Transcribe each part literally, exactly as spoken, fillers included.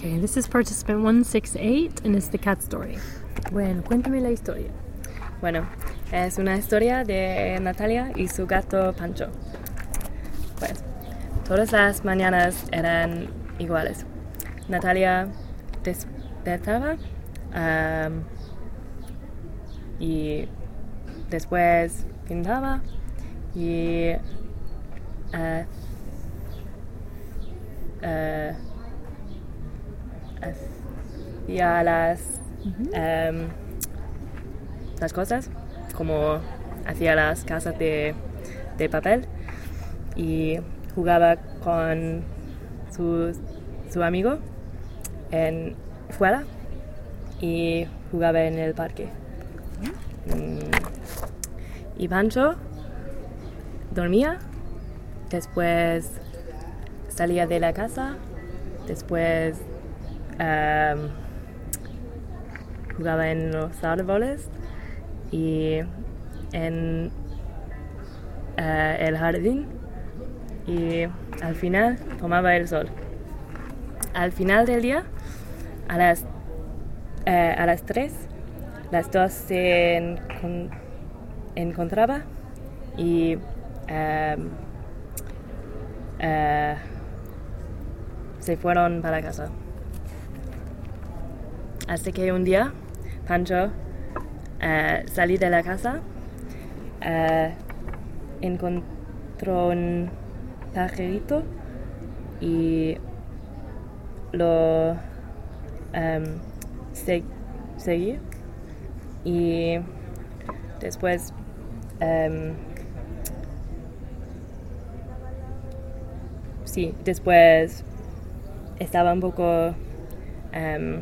Okay, this is participant one six eight and it's the cat story. Bueno, cuéntame la historia. Bueno, es una historia de Natalia y su gato Pancho. Pues, todas las mañanas eran iguales. Natalia despertaba um, y después pintaba y uh, uh, hacía las uh-huh. um, las cosas como hacía las casas de, de papel y jugaba con su, su amigo en fuera y jugaba en el parque. Mm. Y Pancho dormía, después salía de la casa, después um, jugaba en los árboles y en uh, el jardín y al final tomaba el sol. Al final del día, a las, uh, a las tres, las dos se encon- encontraban y um, uh, se fueron para casa. Hasta que un día, Pancho uh, salió de la casa, uh, encontró un pajarito y lo um, se- seguí y después um, sí, después estaba un poco um,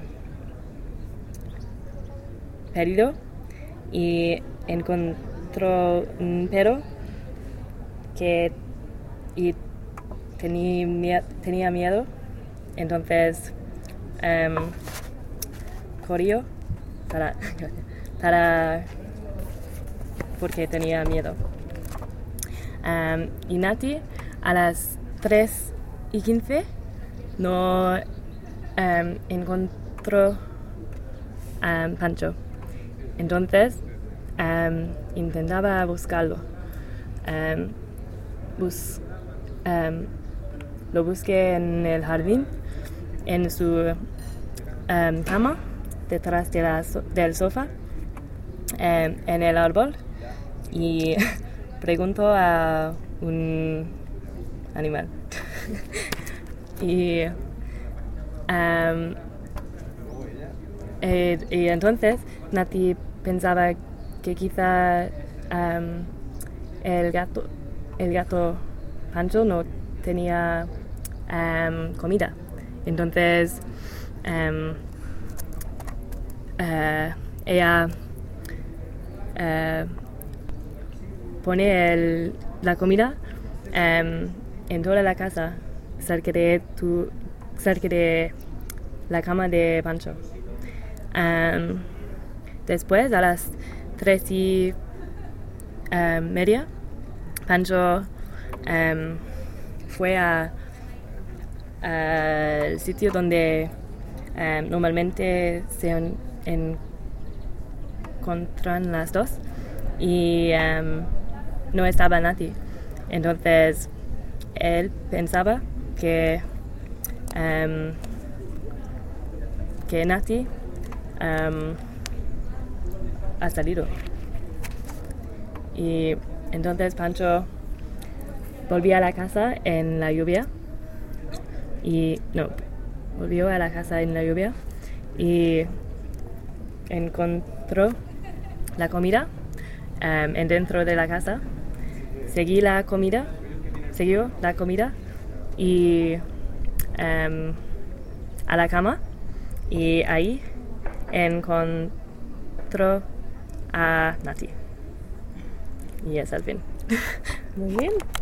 perdido y encontró un perro que y tenía, tenía miedo, entonces um, corrió para, para porque tenía miedo. Um, y Nati a las tres y quince no um, encontró um, Pancho. Entonces um, intentaba buscarlo. Um, bus, um, lo busqué en el jardín, en su um, cama, detrás de la so- del sofá, um, en el árbol, y preguntó a un animal. y, um, eh, y entonces Nati pensaba que quizá um, el gato el gato Pancho no tenía um, comida. Entonces um, uh, ella uh, pone el, la comida um, en toda la casa cerca de, tu, cerca de la cama de Pancho. Um, después a las tres y uh, media Pancho um, fue a al sitio donde um, normalmente se en, encuentran las dos y um, no estaba Nati. Entonces él pensaba que um, que Nati um, ha salido. Y entonces Pancho volvió a la casa en la lluvia y no, volvió a la casa en la lluvia y encontró la comida um, en dentro de la casa. Seguí la comida, siguió la comida y um, a la cama y ahí encontró a Nati. Y es el fin. Muy bien.